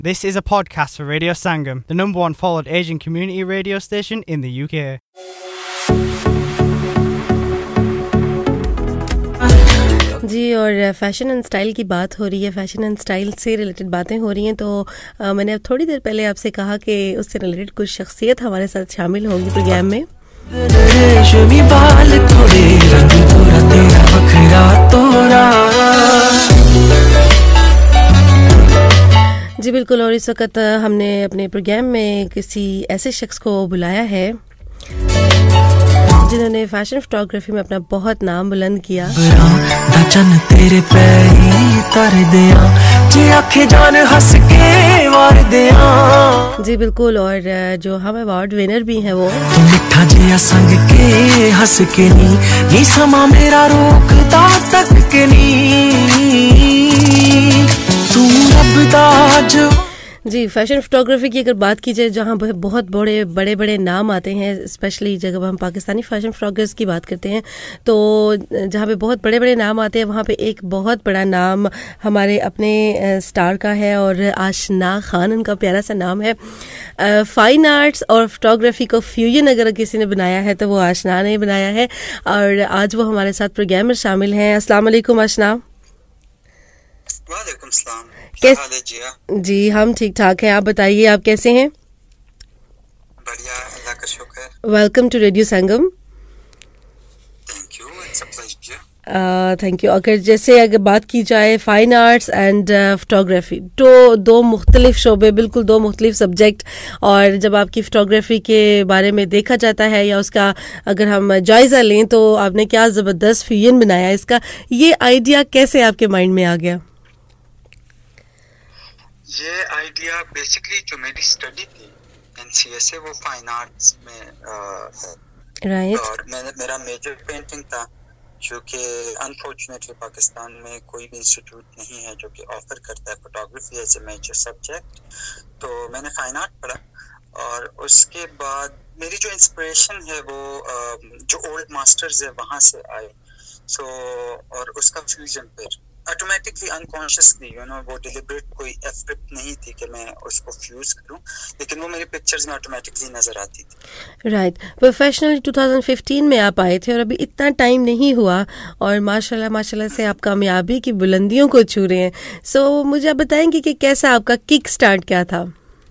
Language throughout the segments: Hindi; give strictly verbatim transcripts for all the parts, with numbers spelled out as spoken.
This is a podcast for Radio Sangam, the number one followed Asian community radio station in the U K. जी और फैशन एंड स्टाइल की बात हो रही है, फैशन एंड स्टाइल से रिलेटेड बातें हो रही हैं, तो आ, मैंने अब थोड़ी देर पहले आपसे कहा कि उससे रिलेटेड कुछ शख्सियत हमारे साथ शामिल होगी प्रोग्राम में। जी बिल्कुल, और इस वक्त हमने अपने प्रोग्राम में किसी ऐसे शख्स को बुलाया है जिन्होंने फैशन फोटोग्राफी में अपना बहुत नाम बुलंद किया। तेरे जान हंस के वार जी बिल्कुल, और जो हम अवार्ड विनर भी हैं वो मिठा जिया संग के हंस के नी नी समा मेरा रोकता तक के नी तू रब दा जो जी। फैशन फोटोग्राफी की अगर बात की जाए, जहाँ बहुत बड़े बड़े बड़े नाम आते हैं, स्पेशली जब हम पाकिस्तानी फैशन फोटोग्राफर्स की बात करते हैं, तो जहाँ पे बहुत बड़े बड़े नाम आते हैं वहाँ पे एक बहुत बड़ा नाम हमारे अपने स्टार का है, और आशना खान उनका प्यारा सा नाम है। फाइन आर्ट्स और फोटोग्राफी को फ्यूजन अगर किसी ने बनाया है तो वो आशना ने बनाया है, और आज वो हमारे साथ प्रोग्राम में शामिल हैं। अस्सलाम वालेकुम आशना। वालेकुम सलाम। कैसे जी? हम ठीक ठाक हैं, आप बताइए आप कैसे हैं? बढ़िया, अल्लाह का शुक्र। Welcome to radio Sangam. Thank you, it's a pleasure. Thank you. अगर जैसे अगर बात की जाए फाइन आर्ट्स एंड फोटोग्राफी, तो दो मुख्तलिफ शोबे, बिल्कुल दो मुख्तलिफ सब्जेक्ट, और जब आपकी फोटोग्राफी के बारे में देखा जाता है या उसका अगर हम जायज़ा लें तो आपने क्या ज़बरदस्त फ्यूजन बनाया, इसका ये आइडिया कैसे आपके माइंड में आ गया? ये आइडिया बेसिकली जो मेरी स्टडी थी एनसीएस से, वो फाइन आर्ट्स में है राइट, और मैंने मेरा मेजर पेंटिंग था, जो कि अनफॉर्चुनेटली पाकिस्तान में कोई भी इंस्टीट्यूट नहीं है जो कि ऑफर करता है photography as a major subject. तो मैंने फाइन आर्ट पढ़ा, और उसके बाद मेरी जो इंस्पिरेशन है वो जो ओल्ड मास्टर्स है वहाँ से आए। सो और उसका फ्यूजन फिर ऑटोमेटिकली अनकॉन्शियसली यू नो वो डिलिबरेट कोई एफर्ट नहीं थी कि मैं उसको फ्यूज करूं, लेकिन वो मेरे पिक्चर्स में ऑटोमेटिकली नजर आती थी। Right right. Professionally two thousand fifteen में आप आए थे और अभी इतना टाइम नहीं हुआ, और माशाल्लाह माशाल्लाह से आप कामयाबी की बुलंदियों को छू रहे हैं। सो so, मुझे आप बताएंगे कि कैसा आपका किक स्टार्ट क्या था?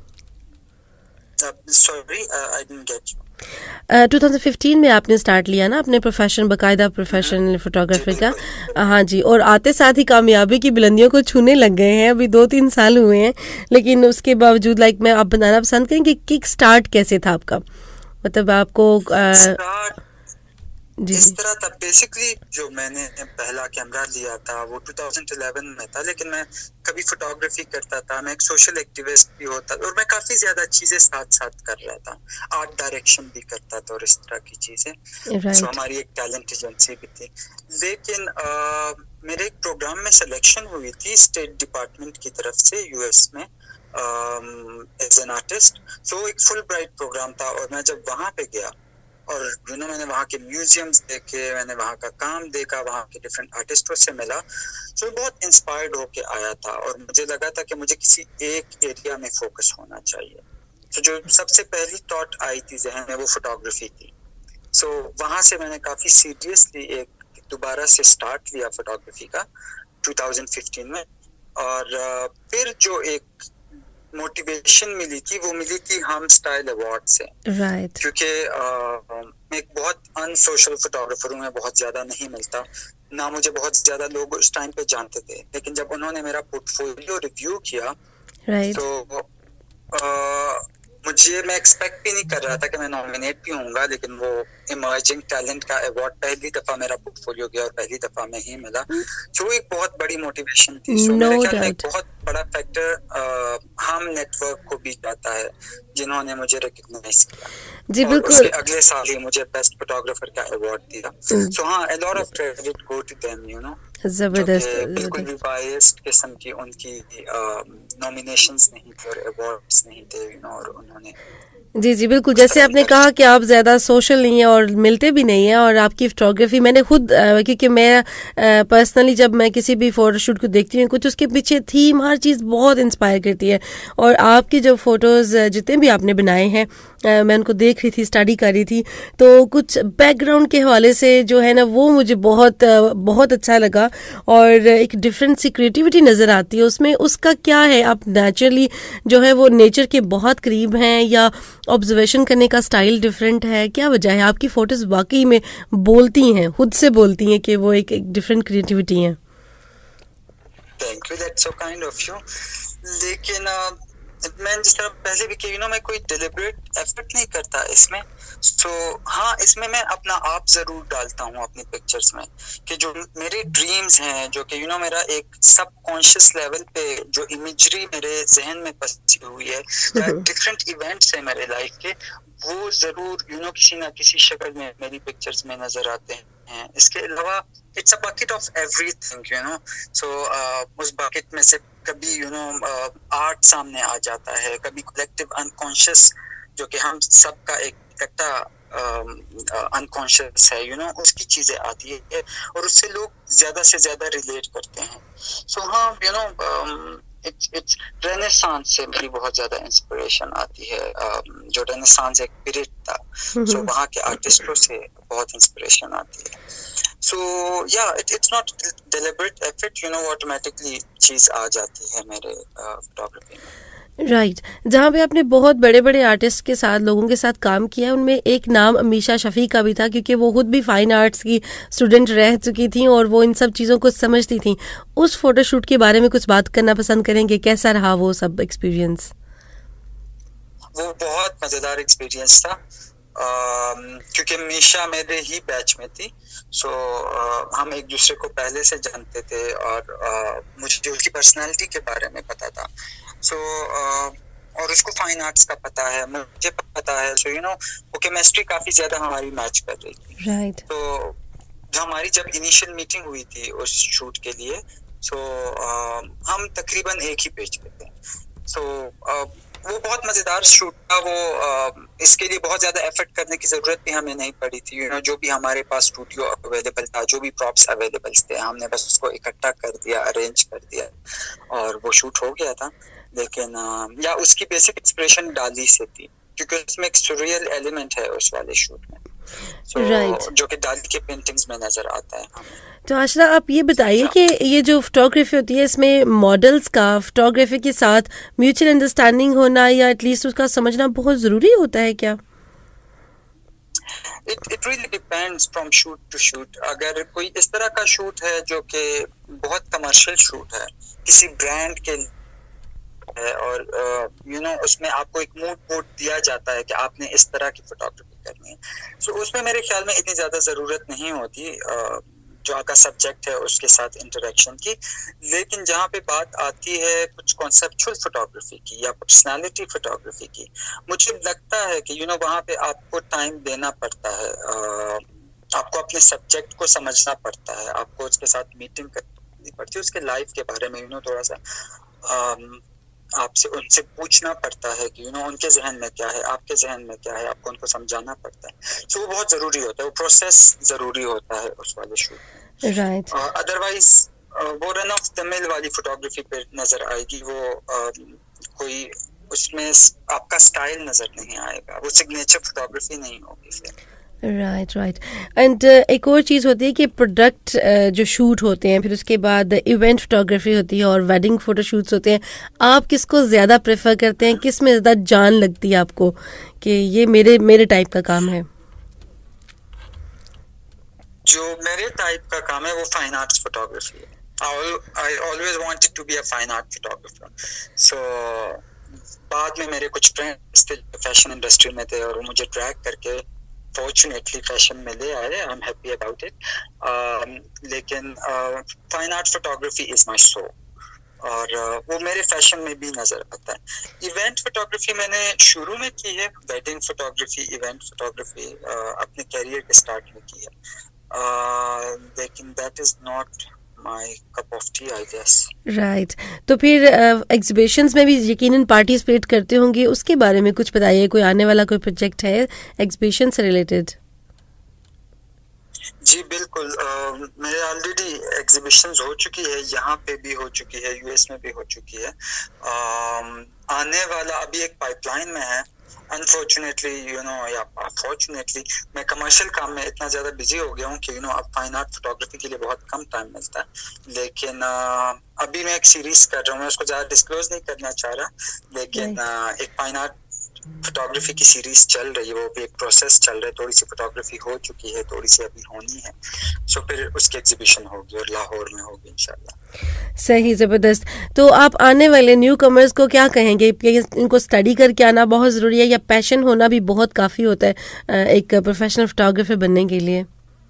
Sorry, I didn't get you. Two thousand fifteen में आपने स्टार्ट लिया ना अपने प्रोफेशन, बाकायदा प्रोफेशन फोटोग्राफी का। हाँ जी, और आते साथ ही कामयाबी की बुलंदियों को छूने लग गए हैं, अभी दो तीन साल हुए हैं, लेकिन उसके बावजूद लाइक मैं आप बताना पसंद करें कि किक स्टार्ट कैसे था आपका, मतलब आपको आ, जी इस तरह था। बेसिकली जो मैंने पहला कैमरा लिया था वो टू थाउजेंड इलेवन में था, लेकिन मैं कभी फोटोग्राफी करता था, मैं एक सोशल एक्टिविस्ट भी होता था, और मैं काफी ज्यादा चीजें साथ साथ कर रहा था, आर्ट डायरेक्शन भी करता था और इस तरह की चीजें। right. so, हमारी एक टैलेंट एजेंसी भी थी, लेकिन आ, मेरे एक प्रोग्राम में सिलेक्शन हुई थी स्टेट डिपार्टमेंट की तरफ से यूएस में एज एन आर्टिस्ट। सो एक फुल ब्राइट प्रोग्राम था, और मैं जब वहां पे गया और यू नो मैंने वहाँ के म्यूजियम्स देखे, मैंने वहाँ का काम देखा, वहाँ के डिफरेंट आर्टिस्टों से मिला, तो बहुत इंस्पायर्ड होके आया था, और मुझे लगा था कि मुझे किसी एक एरिया में फोकस होना चाहिए। तो जो सबसे पहली थॉट आई थी जहन में वो फोटोग्राफी थी। सो so, वहाँ से मैंने काफी सीरियसली एक दोबारा से स्टार्ट लिया फोटोग्राफी का टू थाउजेंड फिफ्टीन में, और फिर जो एक मोटिवेशन मिली थी वो मिली थी हम स्टाइल अवार्ड से। Right right. क्योंकि मैं एक बहुत अनसोशल फोटोग्राफर हूँ, मैं बहुत ज्यादा नहीं मिलता ना, मुझे बहुत ज्यादा लोग उस टाइम पे जानते थे, लेकिन जब उन्होंने मेरा पोर्टफोलियो रिव्यू किया right. तो आ, मुझे मैं एक्सपेक्ट भी नहीं कर रहा था कि मैं नॉमिनेट भी होऊंगा, लेकिन वो इमर्जिंग टैलेंट का अवार्ड पहली दफा मेरा पोर्टफोलियो गया और पहली दफा में ही मिला, जो एक बहुत बड़ी मोटिवेशन थी। सो no मेरे ख्याल में एक बहुत बड़ा फैक्टर हम नेटवर्क को भी जाता है जिन्होंने मुझे रिकॉग्नाइज किया। जी बिल्कुल, उसके अगले साल ही मुझे बेस्ट फोटोग्राफर का अवार्ड दिया। सो हाँ, a lot of credit go to them, you know. जबरदस्त, बिल्कुल भी बायस्ड किस्म की उनकी नॉमिनेशंस नहीं थे और अवार्ड्स नहीं थे, यू नो, और उन्होंने जी जी बिल्कुल, जैसे आपने कहा कि आप ज़्यादा सोशल नहीं है और मिलते भी नहीं हैं, और आपकी फोटोग्राफी मैंने खुद आ, क्योंकि मैं पर्सनली जब मैं किसी भी फोटोशूट को देखती हूँ, कुछ उसके पीछे थीम हर चीज़ बहुत इंस्पायर करती है। और आपकी जो फ़ोटोज़ जितने भी आपने बनाए हैं, आ, मैं उनको देख रही थी, स्टडी कर रही थी, तो कुछ बैकग्राउंड के हवाले से जो है ना वो मुझे बहुत बहुत अच्छा लगा, और एक डिफरेंट सी क्रिएटिविटी नज़र आती है उसमें। उसका क्या है, आप नेचुरली जो है वो नेचर के बहुत करीब हैं, या ऑब्जर्वेशन करने का स्टाइल डिफरेंट है, क्या वजह है? आपकी फोटोज वाकई में बोलती हैं, खुद से बोलती हैं कि वो एक, एक डिफरेंट क्रिएटिविटी है। Thank you, that's so kind of you. लेकिन uh, मैं जिस तरह पहले भी कही, यू नो, मैं कोई डिलिबरेट एफर्ट नहीं करता इसमें। सो so, हाँ, इसमें मैं अपना आप जरूर डालता हूँ अपनी पिक्चर्स में, कि जो मेरे ड्रीम्स हैं, जो कि यू नो मेरा एक सबकॉन्शियस लेवल पे जो इमेजरी मेरे जहन में बसी हुई है, या डिफरेंट इवेंट्स है मेरे लाइफ के, वो जरूर यू नो किसी ना किसी शक्ल में मेरी पिक्चर्स में नजर आते हैं। इसके अलावा it's a bucket of everything, you know. So उस बकेट में से कभी यू नो आर्ट सामने आ जाता है, कभी कलेक्टिव अनकॉन्शियस जो कि हम सबका एक इकट्ठा अनकॉन्शियस है, यू नो, उसकी चीजें आती है और उससे लोग ज्यादा से ज्यादा रिलेट करते हैं। सो so, हाँ, you know, it's it's renaissance से मेरी बहुत ज्यादा इंस्पिरेशन आती है। um, जो रेनेसांस एक पीरियड था, सो so, वहाँ के आर्टिस्टों से बहुत इंस्पिरेशन आती है। सो या it's not deliberate effort, you know, automatically चीज आ जाती है मेरे फोटोग्राफी uh, में। Right right. जहाँ पे आपने बहुत बड़े बड़े आर्टिस्ट के साथ, लोगों के साथ काम किया, उनमें एक नाम अमीशा शफी का भी था, क्योंकि वो खुद भी फाइन आर्ट्स की स्टूडेंट रह चुकी थी और वो इन सब चीज़ों को समझती थी। उस फोटोशूट के बारे में कुछ बात करना पसंद करेंगे? कैसा रहा वो सब एक्सपीरियंस? वो बहुत मज़ेदार एक्सपीरियंस था, क्योंकि अमीशा मेरे ही बैच में थी। सो so, हम एक दूसरे को पहले से जानते थे और uh, मुझे उसकी पर्सनालिटी के बारे में पता था। सो so, uh, और उसको फाइन आर्ट्स का पता है, मुझे पता है। सो यू नो वो केमिस्ट्री काफी ज्यादा हमारी मैच कर रही थी। Right right. तो जो हमारी जब इनिशियल मीटिंग हुई थी उस शूट के लिए, सो so, uh, हम तकरीबन एक ही पेज पे थे। सो so, uh, वो बहुत मजेदार शूट था। वो uh, इसके लिए बहुत ज्यादा एफर्ट करने की जरूरत भी हमें नहीं पड़ी थी। यू नो जो भी हमारे पास स्टूडियो अवेलेबल था, जो भी प्रॉप्स अवेलेबल थे, हमने बस उसको इकट्ठा कर दिया, अरेंज कर दिया और वो शूट हो गया था। लेकिन uh, या उसकी बेसिक इंस्पिरेशन डाली से थी, क्योंकि उसमें एक सुरियल एलिमेंट है उस वाले शूट में, so, right. जो कि डाली के पेंटिंग्स में नजर आता है हमें। तो आशरा, आप ये बताइए कि ये जो फोटोग्राफी होती है, इसमें मॉडल्स का फोटोग्राफी के साथ म्यूचुअल अंडरस्टैंडिंग होना या एटलीस्ट उसका समझना बहुत जरूरी होता है क्या? It, it really depends from shoot to shoot. अगर कोई इस तरह का शूट है जो कि बहुत कमर्शियल शूट है, किसी ब्रांड के है और you uh, know you know, उसमें आपको एक मूड बोर्ड दिया जाता है कि आपने इस तरह की फोटोग्राफी करनी है, सो so, उसमें मेरे ख्याल में इतनी ज्यादा जरूरत नहीं होती uh, जो आपका सब्जेक्ट है उसके साथ इंटरेक्शन की। लेकिन जहाँ पे बात आती है कुछ कॉन्सेप्चुअल फोटोग्राफी की या पर्सनालिटी फोटोग्राफी की, मुझे लगता है कि यू नो वहाँ पे आपको टाइम देना पड़ता है, uh, आपको अपने सब्जेक्ट को समझना पड़ता है, आपको उसके साथ मीटिंग करनी पड़ती है, उसके लाइफ के बारे में यू नो थोड़ा सा uh, आपसे उनसे पूछना पड़ता है कि यू नो उनके जहन में क्या है, आपके जहन में क्या है, आपको उनको समझाना पड़ता है। सो so, वो बहुत जरूरी होता है, वो प्रोसेस जरूरी होता है उस वाले शूट में। राइट। अदरवाइज वो रन ऑफ द मिल वाली फोटोग्राफी पे नजर आएगी, वो uh, कोई उसमें आपका स्टाइल नजर नहीं आएगा, वो सिग्नेचर फोटोग्राफी नहीं होगी फिर। राइट राइट एंड एक और चीज़ होती है कि प्रोडक्ट uh, जो शूट होते हैं, फिर उसके बाद इवेंट फोटोग्राफी होती है और वेडिंग फोटोशूट्स होते हैं। आप किसको ज़्यादा प्रेफर करते हैं? किस में ज़्यादा जान लगती है आपको कि ये मेरे मेरे टाइप का काम है? जो मेरे टाइप का काम है वो फाइन आर्ट्स फोटोग्राफी है। I always wanted to be a fine art photographer. So बाद में मेरे कुछ फ्रेंड्स थे फैशन इंडस्ट्री में थे और वो मुझे ट्रैक करके फॉर्चुनेटली फैशन में ले आए। I am happy about it. लेकिन fine art photography is my so, और uh, वो मेरे फैशन में भी नजर आता है। इवेंट फोटोग्राफी मैंने शुरू में की है, wedding photography, event photography uh, अपने कैरियर के स्टार्ट में की है, uh, लेकिन that is not my cup of tea I guess. Right, तो फिर एग्जीबिशंस uh, में भी यकीनन पार्टिसिपेट करते होंगे, उसके बारे में कुछ बताइए। कोई आने वाला कोई प्रोजेक्ट है एग्जीबिशन से रिलेटेड? जी बिल्कुल, uh, मेरे ऑलरेडी एग्जीबिशंस हो चुकी है, यहाँ पे भी हो चुकी है, यूएस में भी हो चुकी है। uh, आने वाला अभी एक पाइपलाइन में है। अनफॉर्चुनेटली यू नो या फॉर्चुनेटली मैं कमर्शियल काम में इतना ज्यादा बिजी हो गया हूँ कि यू नो अब फाइन आर्ट फोटोग्राफी के लिए बहुत कम टाइम मिलता है। लेकिन uh, अभी मैं एक सीरीज कर रहा हूँ, मैं उसको ज्यादा डिस्क्लोज नहीं करना चाह रहा, लेकिन uh, एक फाइन आर्ट फोटोग्राफी की सीरीज चल रही है, वो भी एक प्रोसेस चल रहा है। थोड़ी सी फोटोग्राफी हो चुकी है, थोड़ी सी अभी होनी है, सो फिर उसकी एग्जीबिशन होगी और लाहौर में होगी इंशाल्लाह। सही, जबरदस्त। तो आप आने वाले न्यू कमर्स को क्या कहेंगे? इनको स्टडी करके आना बहुत ज़रूरी है या पैशन होना भी बहुत काफ़ी होता है एक प्रोफेशनल फोटोग्राफर बनने के लिए?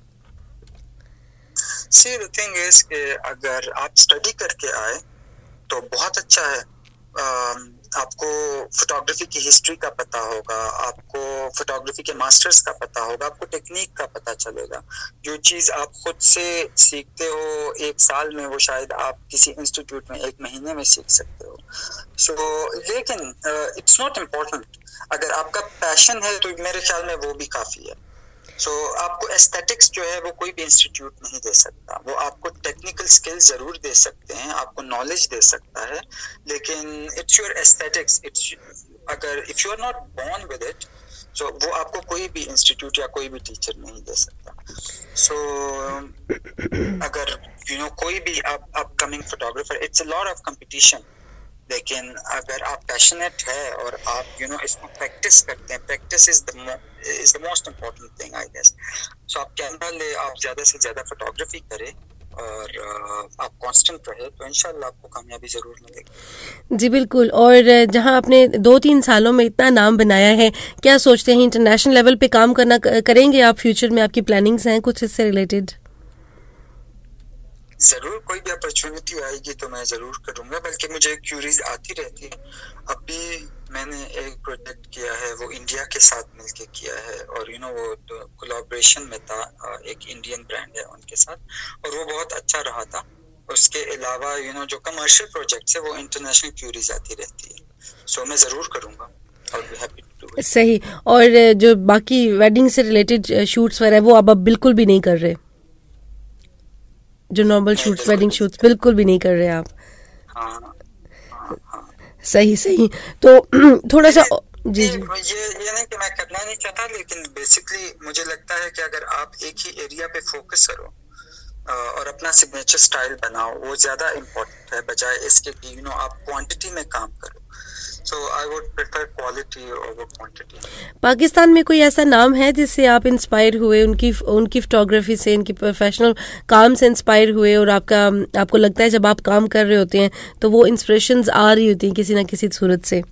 सी द थिंग इज अगर आप स्टडी करके आए तो बहुत अच्छा है। uh, आपको फोटोग्राफी की हिस्ट्री का पता होगा, आपको फोटोग्राफी के मास्टर्स का पता होगा, आपको टेक्निक का पता चलेगा। जो चीज आप खुद से सीखते हो एक साल में, वो शायद आप किसी इंस्टीट्यूट में एक महीने में सीख सकते हो। सो so, लेकिन इट्स नॉट इम्पोर्टेंट। अगर आपका पैशन है तो मेरे ख्याल में वो भी काफी है। सो so, आपको एस्थेटिक्स जो है वो कोई भी इंस्टीट्यूट नहीं दे सकता। वो आपको टेक्निकल स्किल जरूर दे सकते हैं, आपको नॉलेज दे सकता है, लेकिन इट्स योर एस्थेटिक्स। इट्स अगर if you are not born with it, so वो आपको कोई भी इंस्टीट्यूट या कोई भी टीचर नहीं दे सकता। सो so, अगर यू you नो know, कोई भी आप upcoming photographer, it's a lot of competition, लेकिन अगर आप पैशनेट है और आप यू नो इसको प्रैक्टिस करते हैं, practice is the is the most important thing I guess. So आप कैमरा ले, आप ज्यादा से ज्यादा फोटोग्राफी करें और uh, आप कांस्टेंट रहे तो इंशाल्लाह आपको कामयाबी जरूर मिलेगी। जी बिल्कुल। और जहां आपने दो तीन सालों में इतना नाम बनाया है, क्या सोचते हैं इंटरनेशनल लेवल पे काम करना करेंगे आप फ्यूचर में? आपकी प्लानिंग्स हैं कुछ इससे रिलेटेड? जरूर, कोई भी अपॉर्चुनिटी आएगी तो मैं जरूर करूंगा, बल्कि मुझे क्यूरीज आती रहती है। अभी मैंने एक प्रोजेक्ट किया है, वो इंडिया के साथ मिलके किया है, और यू नो वो कोलैबोरेशन में था, एक इंडियन ब्रांड है उनके साथ, और वो बहुत अच्छा रहा था। उसके अलावा यू नो जो कमर्शियल प्रोजेक्ट्स है वो इंटरनेशनल क्यूरीज आती रहती है, सो मैं जरूर करूंगा। सही। और जो बाकी वेडिंग से रिलेटेड शूट्स वगैरह वो अब अब बिल्कुल भी नहीं कर रहे? जो नॉर्मल शूट्स, वेडिंग शूट्स बिल्कुल भी नहीं कर रहे आप? हाँ, हाँ, हाँ। सही सही। तो थोड़ा सा जी जी ये ये नहीं कि मैं करना नहीं चाहता, लेकिन बेसिकली मुझे लगता है कि अगर आप एक ही एरिया पे फोकस करो और अपना सिग्नेचर स्टाइल बनाओ, वो ज्यादा इम्पोर्टेंट है, बजाय इसके कि यू नो आप क्वांटिटी में काम करो। So I would prefer quality over quantity. Pakistan में कोई ऐसा नाम है जिससे आप इंस्पायर हुए, उनकी उनकी फोटोग्राफी से, उनकी प्रोफेशनल काम से इंस्पायर हुए, और आपका आपको लगता है जब आप काम कर रहे होते हैं तो वो इंस्पिरेशंस आ रही होती हैं किसी ना किसी सूरत से?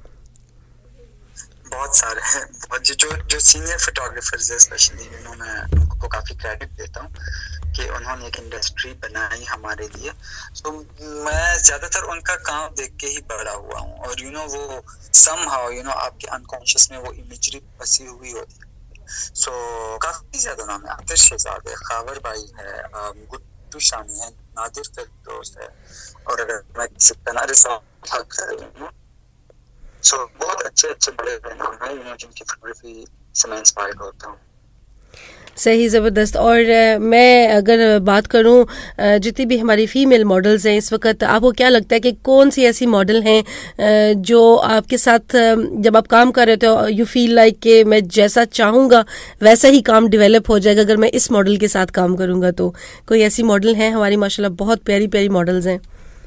बहुत सारे हैं, जो जो जो सीनियर फोटोग्राफर्स है स्पेशली, यू नो मैं उनको काफी क्रेडिट देता हूँ कि उन्होंने एक इंडस्ट्री बनाई हमारे लिए। तो मैं ज्यादातर उनका काम देख के ही बड़ा हुआ हूँ, और यू नो वो समहाउ यू नो आपके अनकॉन्शियस में वो इमेजरी बसी हुई होती है। सो so, काफी ज्यादा नाम है, आतिश शहजाद है, खावर भाई है, गुड्डू शानी है, नादिर फिरदौस है, और अगर मैं किसी तरह सो so, बहुत अच्छे अच्छे बड़े नाम हैं, यू नो जिनकी फोटोग्राफी से मैं इंस्पायर होता हूँ। सही, ज़बरदस्त। और मैं अगर बात करूं जितनी भी हमारी फीमेल मॉडल्स हैं इस वक्त, आपको क्या लगता है कि कौन सी ऐसी मॉडल हैं जो आपके साथ जब आप काम कर रहे थे यू फील लाइक कि मैं जैसा चाहूँगा वैसा ही काम डेवलप हो जाएगा अगर मैं इस मॉडल के साथ काम करूँगा? तो कोई ऐसी मॉडल हैं हमारी? माशाल्लाह बहुत प्यारी प्यारी मॉडल्स हैं।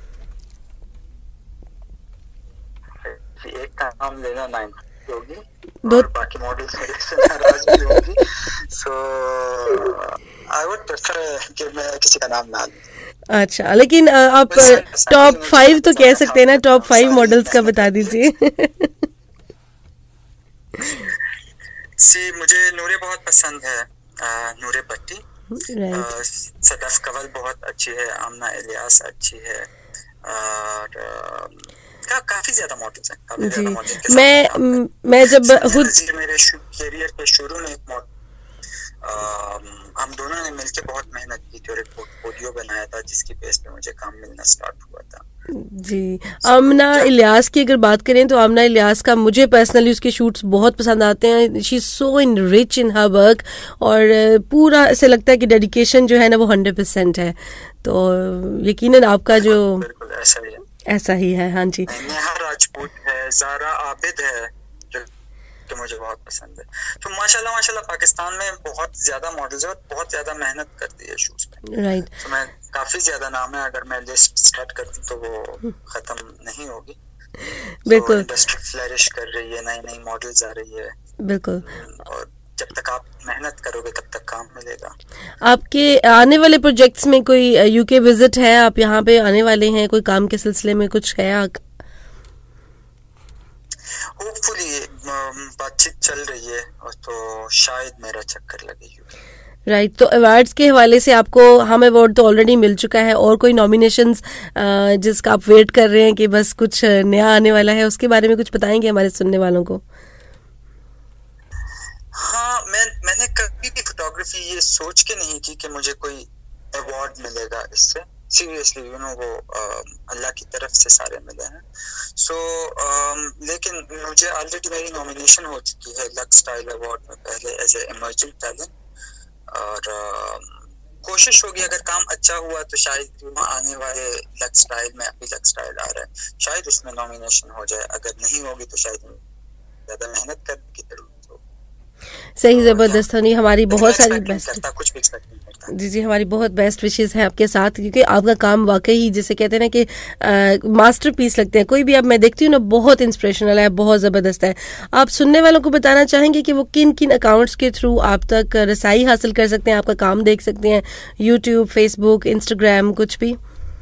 एक का नाम लेना नाइन होगी, और बाकी मॉडल्स मेरे से नाराज भी होंगी, सो आई वुड प्रेफर कि मैं किसी का नाम ना लूं। अच्छा, लेकिन आप टॉप फाइव तो कह सकते हैं ना, टॉप फाइव मॉडल्स का बता दीजिए। सी मुझे नूरे बहुत पसंद है, नूरे भट्टी, सदफ कवल बहुत अच्छी है, आमना इलियास अच्छी है, और का, काफी ज्यादा मॉडल्स हैं, काफी ज्यादा मॉडल्स। मैं मैं जब खुद मेरे कैरियर के शुरू में एक मॉडल हम दोनों ने मिलकर बहुत मेहनत की थी और एक पोर्टफोलियो बनाया था जिसकी बेस पे मुझे काम मिलना स्टार्ट हुआ था। जी, आमना इलियास की अगर बात करें तो आमना इलियास का मुझे पर्सनली उसके शूट्स बहुत पसंद आते हैं। She is so in rich in her work और पूरा ऐसे लगता है कि डेडिकेशन जो है ना वो हंड्रेड परसेंट है। तो यकीनन आपका जो बिल्कुल ऐसा ही है, ऐसा ही है। हाँ जी, नेहा राजपूत है, जारा आबिद है जो कि मुझे बहुत पसंद है। तो माशाल्लाह माशाल्लाह पाकिस्तान में बहुत ज्यादा मॉडल्स और बहुत ज्यादा मेहनत करती है शूट्स पे। राइट। तो मैं काफी ज्यादा नाम है, अगर मैं लिस्ट स्टार्ट करती तो वो खत्म नहीं होगी। बिल्कुल। इंडस्ट्री फ्लरिश कर रही है, नई नई मॉडल्स आ रही है। बिल्कुल। और जब तक आप मेहनत करोगे तब तक काम मिलेगा। आपके आने वाले प्रोजेक्ट्स में कोई यूके विजिट है? आप यहाँ पे आने वाले हैं? कोई काम के सिलसिले में कुछ है? होपफुली बातचीत चल रही है और तो शायद मेरा चक्कर लगे यूके। राइट right, तो अवार्ड्स के हवाले से आपको हम अवार्ड तो ऑलरेडी मिल चुका है, और कोई नॉमिनेशंस जिसका आप वेट कर रहे हैं कि बस कुछ नया आने वाला है, उसके बारे में कुछ बताएंगे हमारे सुनने वालों को? हाँ, मैं मैंने कभी भी फोटोग्राफी ये सोच के नहीं की कि मुझे कोई अवार्ड मिलेगा इससे। सीरियसली यू नो वो अल्लाह की तरफ से सारे मिले हैं। सो so, uh, लेकिन मुझे ऑलरेडी मेरी नॉमिनेशन हो चुकी है लक्स स्टाइल अवार्ड में पहले एज ए इमर्जिंग टैलेंट। और uh, कोशिश होगी अगर काम अच्छा हुआ तो शायद आने वाले लक्स स्टाइल में, अभी लक्स स्टाइल आ रहा है, शायद उसमें नॉमिनेशन हो जाए। अगर नहीं होगी तो शायद ज्यादा मेहनत करने की जरूरत हो। सही, जबरदस्त होनी। हमारी बहुत सारी बेस्ट करता, कुछ भी एक्सपेक्ट नहीं करता। जी जी, हमारी बहुत बेस्ट विशेस हैं आपके साथ, क्योंकि आपका काम वाकई जिसे कहते हैं ना कि मास्टरपीस लगते हैं। कोई भी आप मैं देखती हूँ ना, बहुत इंस्पिरेशनल है, बहुत ज़बरदस्त है। आप सुनने वालों को बताना चाहेंगे कि वो किन किन अकाउंट्स के थ्रू आप तक रसाई हासिल कर सकते हैं, आपका काम देख सकते हैं? यूट्यूब, फेसबुक, इंस्टाग्राम, कुछ भी?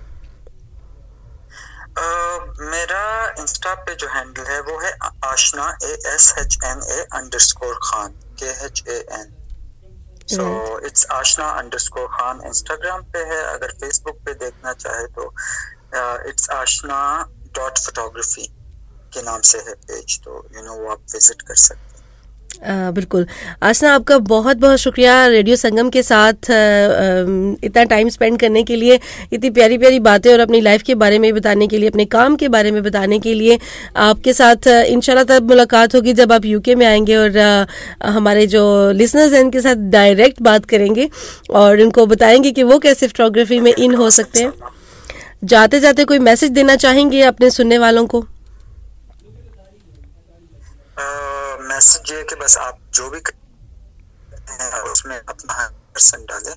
Uh, मेरा इंस्टा पे जो हैंडल है वो है Aashna, A S H N A underscore Khan, K H A N. So it's Aashna underscore Khan Instagram पे है। अगर फेसबुक पे देखना चाहे तो इट्स आशना डॉट फोटोग्राफी के नाम से है पेज, तो यू नो वो आप विजिट कर सकते हैं। आ, बिल्कुल। आसना, आपका बहुत बहुत शुक्रिया रेडियो संगम के साथ आ, आ, इतना टाइम स्पेंड करने के लिए, इतनी प्यारी प्यारी बातें और अपनी लाइफ के बारे में बताने के लिए, अपने काम के बारे में बताने के लिए। आपके साथ इंशाल्लाह तब मुलाकात होगी जब आप यूके में आएंगे और आ, हमारे जो लिसनर्स हैं इनके साथ डायरेक्ट बात करेंगे और उनको बताएंगे कि वो कैसे फोटोग्राफी में इन हो सकते हैं। जाते जाते कोई मैसेज देना चाहेंगे अपने सुनने वालों को? मैसेज ये कि बस आप जो भी करते हैं उसमें अपना हंड्रेड परसेंट डालें।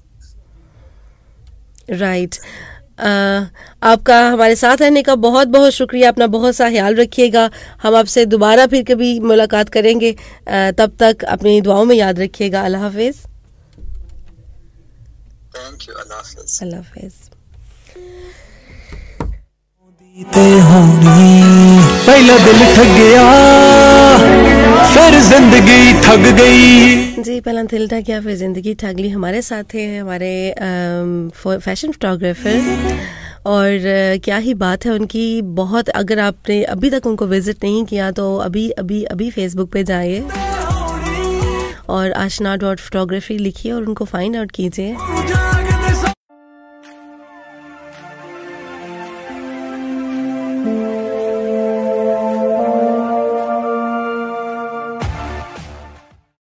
राइट। आपका हमारे साथ रहने का बहुत बहुत शुक्रिया। अपना बहुत सा ख्याल रखिएगा। हम आपसे दोबारा फिर कभी मुलाकात करेंगे। आ, तब तक अपनी दुआओं में याद रखिएगा। अल्लाह हाफिज। Thank you. अल्लाह हाफिज। अल्लाह हाफिज। पहला दिल ठग गया, फिर जिंदगी ठग गई। जी, पहला दिल ठग गया, फिर जिंदगी ठग ली। हमारे साथ हैं हमारे फैशन फोटोग्राफर, और क्या ही बात है उनकी। बहुत, अगर आपने अभी तक उनको विजिट नहीं किया तो अभी अभी अभी फेसबुक पे जाइए और आशना डॉट फोटोग्राफी लिखिए और उनको फाइंड आउट कीजिए।